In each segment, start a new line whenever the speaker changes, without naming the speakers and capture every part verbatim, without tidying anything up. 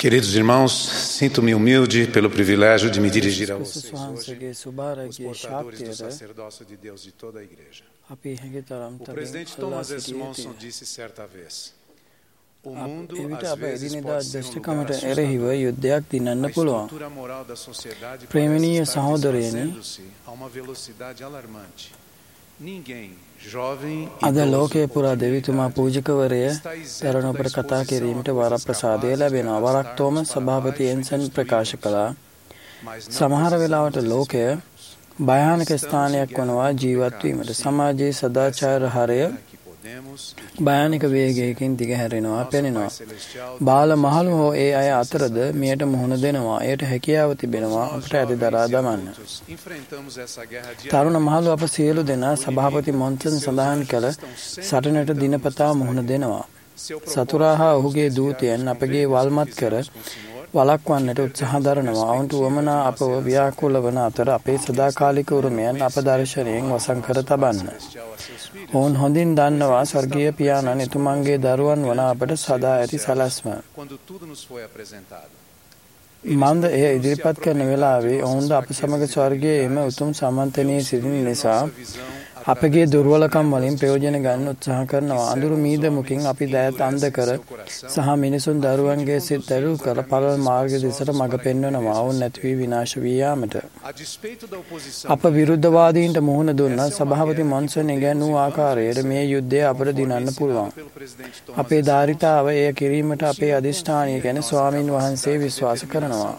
Queridos irmãos, sinto-me humilde pelo privilégio de me dirigir a vocês hoje, os portadores do sacerdócio de Deus de toda a igreja. O presidente Thomas S. Monson disse certa vez, o mundo às vezes pode ser um lugar assustador. A estrutura moral da sociedade parece estar desfazendo-se a uma velocidade alarmante. Ninguém
අද ලෝකයේ පුරා දෙවිතුමා පූජකවරය දරණුපට කතා කිරීමට වර ප්‍රසාදය ලැබෙනවා. වරක් Thomas සභාපති එන්සන් ප්‍රකාශ කළා. සමහර වෙලාවට ලෝකය භයානක ස්ථානයක් වනවා ජීවත් වීමට. සමාජයේ සදාචාර හරය භයානක වේගයකින් දිගහැරෙනවා පෙනෙනවා. බාල මහලු හෝ ඒ අය අතරද මෙයට මුහුණ දෙනවා. එයට හැකියාව තිබෙනවා අපට ඇති දරා දමන්න. තරුණ මහලු අප සියලු දෙනා සභාපති මොන්සන් සඳහන් කළ සටනට දිනපතා මුහුණ දෙනවා. සතුරා හා ඔහුගේ දූතයන් අපගේ වල්මත් කර වළක්වන්නට උත්සාහ දරනවා. ඔවුන්ට වමනා අපව ව්‍යාකූල වන අතර අපේ සදාකාලික උරුමයන් අප දර්ශනයෙන් වසන් කර තබන්න. ඔවුන් හොඳින් දන්නවා ස්වර්ගීය පියාණන් එතුමන්ගේ දරුවන් වන අපට සදා ඇති සැලැස්ම. මන්ද එය ඉදිරිපත් කරන වෙලාවේ ඔවුන්ද අප සමග ස්වර්ගයේ එම උතුම් සම්මන්ත්‍රණයේ සිටින නිසා අපගේ දුර්වලකම් වලින් ප්‍රයෝජන ගන්න උත්සාහ කරනවා. අඳුරු මීදමුකින් අපි දෑත් අන්ධ කර සහ මිනිසුන් දරුවන්ගේ සිත් දැඩු කර පළල් මාර්ග දෙසට මඟ පෙන්වනවා. ඔවුන් නැති වී විනාශ වී යාමට. අප විරුද්ධවාදීන්ට මුහුණ දුන්නා සභාපති මොන්සන් ඉගැන්වූ ආකාරයට මේ යුද්ධය අපට දිනන්න පුළුවන්. අපේ ධාරිතාව එය කිරීමට අපේ අධිෂ්ඨානය ගැන ස්වාමින් වහන්සේ විශ්වාස කරනවා.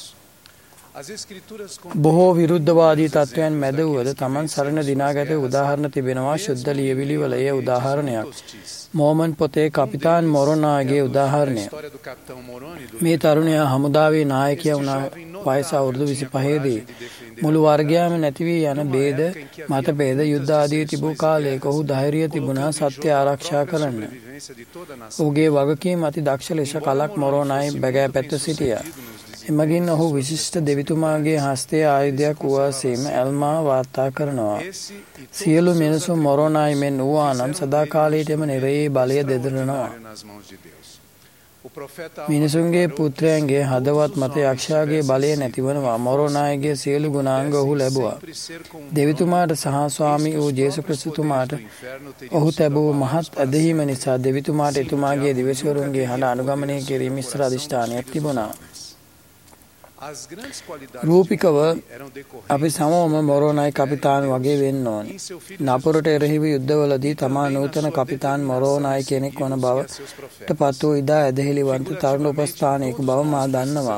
බොහෝ විරුද්ධවාදී තත්ත්වයන් මැද වුවද තමන් සරණ දිනාගත උදාහරණ තිබෙනවා. ශුද්ධ ලියවිලිවල එය උදාහරණයක්. මෝමන් පොතේ කපිතාන් මොරොනාගේ උදාහරණය. මේ තරුණයා හමුදාවේ නායකයා වුණා වයස අවුරුදු විසිපහේදී. මුළු වර්ගයාම නැති වී යන ભેද මතභේද යුද්ධ ආදී තිබූ කාලයක ඔහු ධෛර්යය තිබුණා සත්‍ය ආරක්ෂා කරන්න. ඔහුගේ වගකීම් අති දක්ෂ ලෙස කලක් මොරොනායි බැගෑ පැත්ත සිටියා. එමගින් ඔහු විශිෂ්ට දෙවිතුමාගේ හස්තයේ ආයුධයක් වුවාසේම ඇල්මා වාර්තා කරනවා. සියලු මිනිසුන් මොරොනායි මෙන් වූවා නම් සදාකාලයටම නිරයේ බලය දෙදරනවා. මිනිසුන්ගේ පුත්‍රයන්ගේ හදවත් මත යක්ෂයාගේ බලය නැතිවනවා. මොරොනායිගේ සියලු ගුණාංග ඔහු ලැබුවා. දෙවිතුමාට සහ ස්වාමී වූ ජේසු ක්‍රිස්තුතුමාට ඔහු තැබූ මහත් ඇදහීම නිසා දෙවිතුමාට එතුමාගේ දිවිසවරුන්ගේ හඬ අනුගමනය කිරීම ඉස්සර අධිෂ්ඨානයක් තිබුණා. රූපිකව අපි සමෝම මොරොනායි කපිතාන් වගේ වෙන්න ඕන. නපුරට එරෙහිව යුද්ධවලදී තමා නූතන කපිතාන් මොරොනායි කෙනෙක් වන බවට පත් වූ ඉදා ඇදහිලිවන්ත තරුණ උපස්ථානයක බව මා දන්නවා.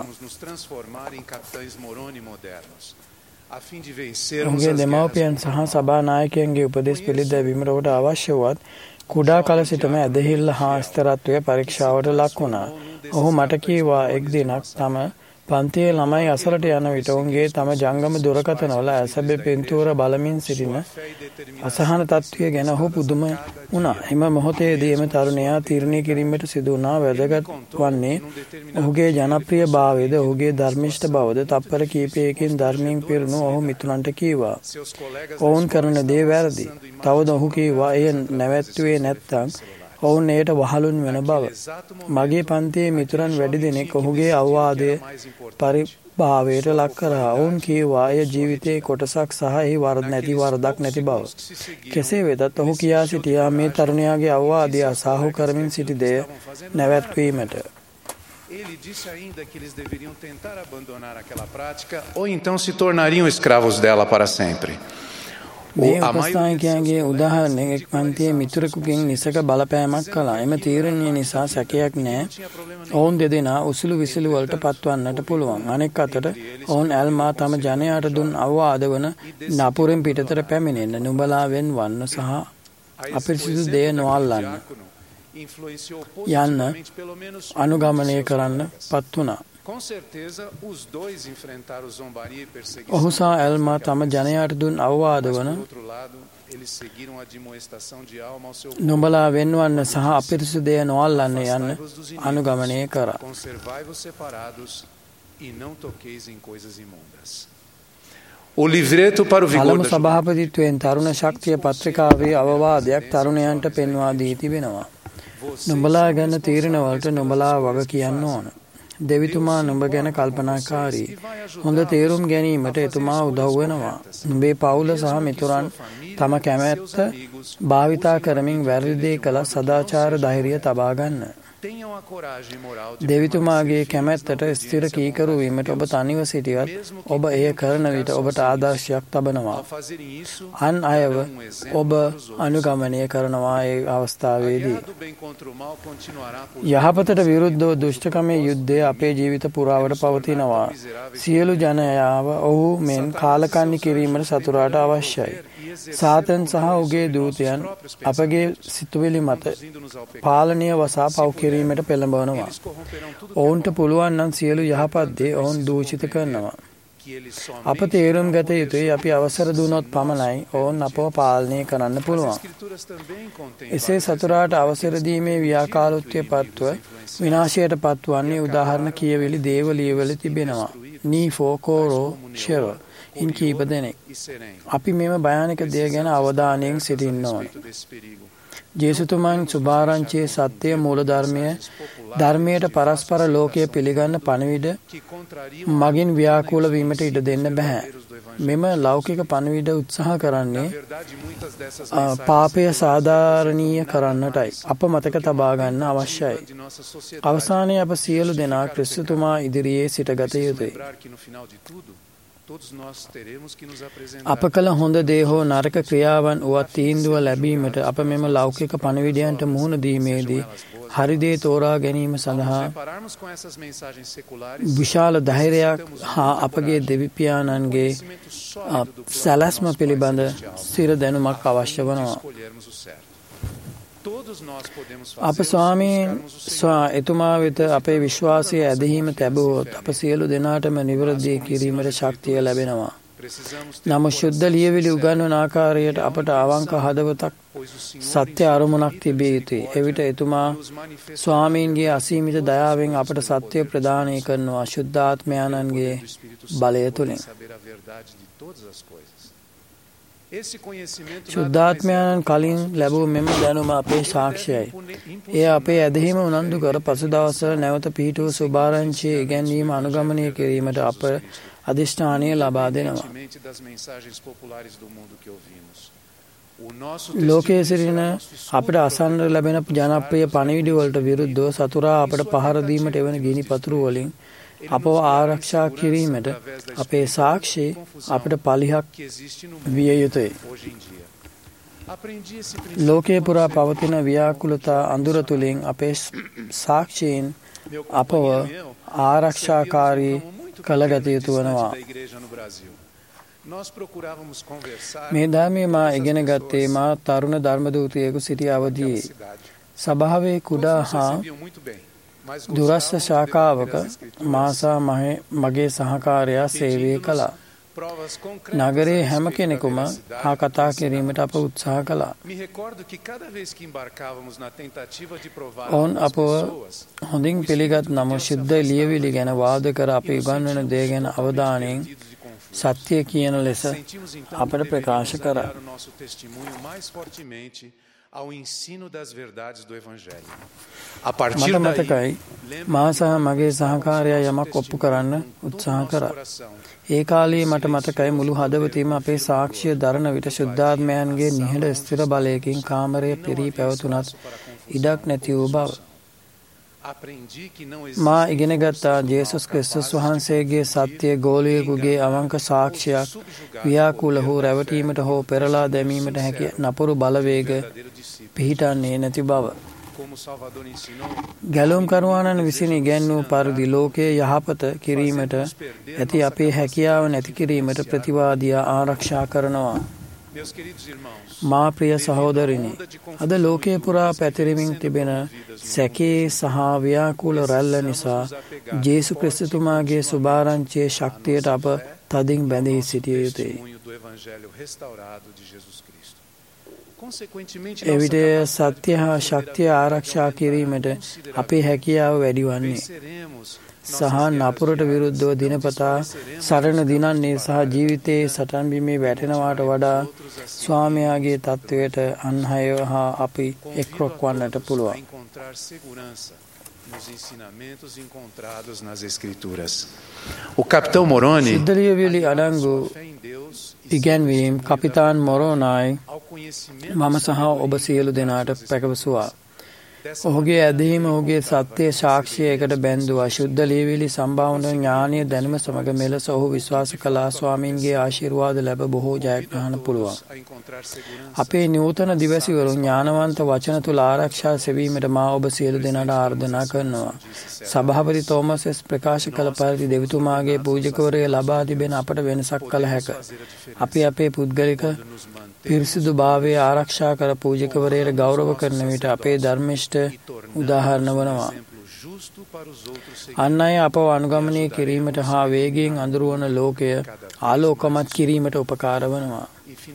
ඔහුගේ දෙමව්පියන් සහ සභා නායකයන්ගේ උපදෙස් පිළිදැවීමට ඔහුට අවශ්‍ය වුවත් කුඩා කල සිටම ඇදහිල්ල හා ස්ථිරත්වය පරීක්ෂාවට ලක් වුණා. ඔහු මට කීවා එක් දිනක් තම පන්තියේ ළමයි අසලට යන විට ඔවුන්ගේ තම ජංගම දුරකථනවල ඇසබේ පින්තූර බලමින් සිටින අසහන තත්ත්වය ගැන ඔහු පුදුම වුණා. එම මොහොතේදී එම තරුණයා තීරණය කිරීමට සිදු වුණා. වැදගත් වන්නේ ඔහුගේ ජනප්‍රියභාවයද ඔහුගේ ධර්මිෂ්ඨ බවද. තත්පර කීපයකින් ධර්මයෙන් පිරුණු ඔහු මිතුරන්ට කීවා ඔවුන් කරන දේ වැරදි. තවද ඔහු කීවා එය නැවැත්තුවේ නැත්තම් ඔවුන් එයට වහලුන් වෙන බව. මගේ පන්තියේ මිතුරන් වැඩි දෙනෙක් ඔහුගේ අවවාදය පරිභාවයට ලක් කරා. ඔවුන් කීවා එය ජීවිතයේ කොටසක් සහ එහි වරද නැති වරදක් නැති බව. කෙසේ වෙතත් ඔහු කියා සිටියා මේ තරුණයාගේ අවවාදය අසාහු කරමින් සිටි දෙය නැවැත්වීමට.
Ele disse ainda que eles deveriam tentar abandonar aquela prática ou então se tornariam escravos dela para sempre.
මේ උපස්ථායකයන්ගේ උදාහරණයක් එක් පන්තියේ මිතුරෙකුගෙන් නිසක බලපෑමක් කළා. එම තීරණය නිසා සැකයක් නැහැ. ඔවුන් දෙදෙනා උසුළු විසුළු වලට පත්වන්නට පුළුවන්. අනෙක් අතට ඔවුන් ඇල්මා තම ජනයාට දුන් අවවාද වන නපුරෙන් පිටතට පැමිණෙන්න, නුඹලා වෙන් වන්න සහ අපිරිසිදු දෙය නොඅල්ලන්න යන්න අනුගමනය කරන්න පත් වුණා. ඔහු සහ ඇල්මා තම ජනයාට දුන් අවවාද වන නුඹලා වෙන්වන්න සහ අපිරිසිදු දෙය නොඅල්ලන්න යන්න අනුගමනය කරා. පළමු සභාපතිත්වයෙන් තරුණ ශක්තිය පත්‍රිකාවේ අවවාදයක් තරුණයන්ට පෙන්වා දී තිබෙනවා. නුඹලා ගන්න තීරණවලට නුඹලා වග කියන්න ඕන. දෙවිතුමා නුඹ ගැන කල්පනාකාරී. හොඳ තේරුම් ගැනීමට එතුමා උදව් වෙනවා. නුඹේ පවුල සහ මිතුරන් තම කැමැත්ත භාවිතා කරමින් වැරදි දේ කළ සදාචාර ධෛර්යය තබා ගන්න. දෙවිතුමාගේ කැමැත්තට ස්ථිර කීකරු වීමට ඔබ තනිව සිටියත් ඔබ එය කරන විට ඔබට ආදර්ශයක් තබනවා. අන් අයව ඔබ අනුගමනය කරනවා ඒ අවස්ථාවේදී. යහපතට විරුද්ධව දුෂ්ටකමේ යුද්ධය අපේ ජීවිත පුරාවට පවතිනවා. සියලු ජනයාව ඔහු මෙන් කාලකන්නි කිරීමට සතුරාට අවශ්‍යයි. සාතන් සහ ඔහුගේ දූතයන් අපගේ සිතුවිලි මත පාලනය වසා පව් කිරීමට පෙළඹවනවා. ඔවුන්ට පුළුවන් නම් සියලු යහපත් දේ ඔවුන් දූෂිත කරනවා. අප තේරුම් ගත යුතුයි අපි අවසර දුනොත් පමණයි ඔවුන් අපව පාලනය කරන්න පුළුවන්. එසේ සතුරාට අවසර දීමේ ව්‍යාකාරෝත්වය පත්ව විනාශයට පත්වන්නේ උදාහරණ කියවිලි දේවලියවල තිබෙනවා. නීෆෝ කෝරෝ ෂෙරෝ ඉන් කීප දෙනෙක්. අපි මෙම භයානක දෙය ගැන අවධානයෙන් සිටින්න ඕන. ජේසුතුමන් සුභාරංචියේ සත්‍යය මූල ධර්මය ධර්මයට පරස්පර ලෝකය පිළිගන්න පණිවිඩ මගින් ව්‍යාකූල වීමට ඉඩ දෙන්න බැහැ. මෙම ලෞකික පණිවිඩ උත්සාහ කරන්නේ පාපය සාධාරණීය කරන්නටයි. අප මතක තබා ගන්න අවශ්‍යයි. අවසානයේ අප සියලු දෙනා ක්‍රිස්තුතුමා ඉදිරියේ සිටගත යුතුයි. අප කළ හොඳ දේ හෝ නරක ක්‍රියාවන් වුවත් තීන්දුව ලැබීමට අප මෙම ලෞකික පණිවිඩයන්ට මුහුණ දීමේදී හරි දේ තෝරා ගැනීම සඳහා විශාල ධෛර්යයක් හා අපගේ දෙවිපියාණන්ගේ සැලැස්ම පිළිබඳ ස්ථිර දැනුමක් අවශ්‍ය වනවා. අප ස්වාමීන් එතුමා වෙත අපේ විශ්වාසය ඇදහීම තැබුවොත් අප සියලු දෙනාටම නිවැරදි කිරීමට ශක්තිය ලැබෙනවා. නමුත් ශුද්ධ ලියවිලි උගන්වන ආකාරයට අපට අවංක හදවතක් සත්‍ය අරමුණක් තිබිය යුතුයි. එවිට එතුමා ස්වාමීන්ගේ අසීමිත දයාවෙන් අපට සත්‍ය ප්‍රදානය කරනවා ශුද්ධාත්මයන්ගේ බලය තුළින්. ශුද්ධාත්මයන් කලින් ලැබූ මෙම දැනුම අපේ සාක්ෂියයි. එය අපේ ඇදහිම උනන්දු කර පසු දවස්වල නැවත පිහිටුව සුභාරංචියේ ඉගැන්වීම අනුගමනය කිරීමට අප අධිෂ්ඨානය ලබා දෙනවා. ලෝකයේ සිටින අපට අසන්න ලැබෙන ජනප්‍රිය පණිවිඩ වලට විරුද්ධව සතුරා අපට පහර දීමට එවන ගිනි පතුරු වලින් අපව ආරක්ෂා කිරීමට අපේ සාක්ෂි අපට පලිහක් විය යුතුයි. ලෝකයේ පුරා පවතින ව්‍යාකූලතා අඳුර තුළින් අපේ සාක්ෂීන් අපව ආරක්ෂාකාරී කළගත යුතු වනවා. මේ ධර්මයේ මා ඉගෙන ගත්තේ මා තරුණ ධර්මදූතයෙකු සිටි අවදියේ සභාවේ කුඩා හා දුරස්ථ ශාඛාවක මාසා මගේ සහකාරයා සේවය කළා. නගරයේ හැම කෙනෙකුම හා කතා කිරීමට අප උත්සාහ කළා. ඔවුන් අපව හොඳින් පිළිගත් නමුත් ශුද්ධ ලියවිලි ගැන වාද කර අපි උගන්වන දේ ගැන අවධානයෙන් සත්‍ය කියන ලෙස අපට ප්‍රකාශ කරා. මට මතකයි මා සහ මගේ සහකාරයා යමක් ඔප්පු කරන්න උත්සාහ කරා. ඒ කාලයේ මට මතකයි මුළු හදවතීම අපේ සාක්ෂිය දරන විට ශුද්ධාත්මයන්ගේ නිහඬ ස්ථිර බලයකින් කාමරය පිරී පැවතුනත් ඉඩක් නැති වූ බව. මා ඉගෙන ගත්තා ජේසුස් ක්‍රිස්තුස් වහන්සේගේ සත්‍ය ගෝලියෙකුගේ අවංක සාක්ෂියක් ව්‍යාකූල හෝ රැවටීමට හෝ පෙරලා දැමීමට හැකි නපුරු බලවේග පිහිටන්නේ නැති බව. ගැලුම් කරුවාණන් විසින් ඉගැන්වූ පරිදි ලෝකයේ යහපත කිරීමට ඇති අපේ හැකියාව නැති කිරීමට ප්‍රතිවාදියා ආරක්ෂා කරනවා. මා ප්‍රිය සහෝදරිනි, අද ලෝකයේ පුරා පැතිරෙමින් තිබෙන සැකේ සහ ව්‍යාකූල රැල්ල නිසා ජේසු ක්‍රිස්තුතුමාගේ සුභාරංචියේ ශක්තියට අප තදින් බැඳී සිටිය යුතුයි. එවිට සත්‍ය හා ශක්තිය ආරක්ෂා කිරීමට අපේ හැකියාව වැඩි වන්නේ සහ නපුරට විරුද්ධව දිනපතා සටන දිනන්නේ සහ ජීවිතයේ සටන් බිමේ වැටෙනවාට වඩා ස්වාමියාගේ තත්වයට අන් අය හා අපි එක්රොක් වන්නට පුළුවන්.
nos ensinamentos encontrados nas Escrituras. O capitão Moroni,
සිද්ධලියවිලි අඩංගු ඉගැන්වීම් කපිතාන් මොරෝනයි මම සහ ඔබ සියලු දෙනාට පැකවසුවා. ඔහුගේ ඇදහීම ඔහුගේ සත්‍යය සාක්ෂිය එකට බැන්දුවා. ශුද්ධ ලියවිලි සම්භාවන ඥානීය දැනුම සමග මෙලෙස ඔහු විශ්වාස කළා ස්වාමීන්ගේ ආශිර්වාද ලැබ බොහෝ ජයග්‍රහණ පුළුවන්. අපේ නූතන දිවසිවරු ඥානවන්ත වචන තුල ආරක්ෂා සෙවීමට මා ඔබ සියලු දෙනාට ආරාධනා කරනවා. සභාපති තෝමස් එස් ප්‍රකාශ කළ පරිදි දෙවිතුමාගේ පූජකවරය ලබා තිබෙන අපට වෙනසක් කළ හැක. අපි අපේ පුද්ගලික පිරිසිදු භාවය ආරක්ෂා කර පූජකවරයට ගෞරව කරන විට අපේ ධර්මිෂ්ඨ උදාහරණ වනවා. අන් අය අපව අනුගමනය කිරීමට හා වේගයෙන් අඳුරවන ලෝකය ආලෝකමත් කිරීමට උපකාර වනවා.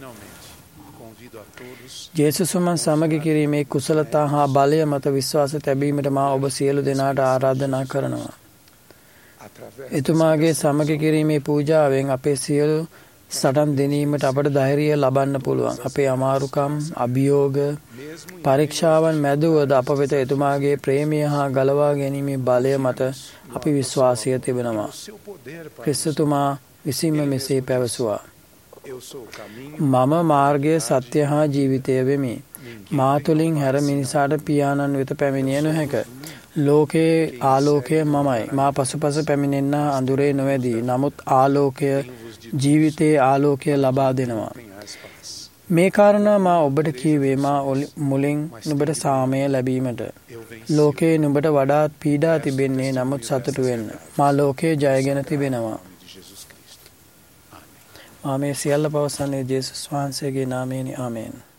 ජේසුස්වමන් සමග කිරීමේ කුසලතා හා බලය මත විශ්වාස තැබීමට මා ඔබ සියලු දෙනාට ආරාධනා කරනවා. එතුමාගේ සමග කිරීමේ පූජාවෙන් අපේ සියලු සටන් දෙනීමට අපට ධෛර්යය ලබන්න පුළුවන්. අපේ අමාරුකම්, අභියෝග, පරීක්ෂාවන් මැදුවද අප වෙත එතුමාගේ ප්‍රේමය හා ගලවා ගැනීමේ බලය මත අපි විශ්වාසය තිබෙනවා. ක්‍රිස්තුතුමා විසින්ම මෙසේ පැවසුවා. මම මාර්ගය, සත්‍ය හා ජීවිතය වෙමි. මා තුළින් හැර මිනිසාට පියාණන් වෙත පැමිණිය නොහැක. ලෝකයේ ආලෝකය මමයි. මා පසුපස පැමිණෙන්න අඳුරේ නොවැදී. නමුත් ආලෝකය ජීවිතයේ ආලෝකය ලබා දෙනවා. මේ කාරණා මා ඔබට කීවේ මා මුලින් නුඹට සාමය ලැබීමට. ලෝකයේ නුඹට වඩාත් පීඩා තිබෙන්නේ, නමුත් සතුටු වෙන්න. මා ලෝකයේ ජයගෙන තිබෙනවා. මා මේ සියල්ල පවසන්නේ ජේසුස් වහන්සේගේ නාමයෙනි. ආමේන්.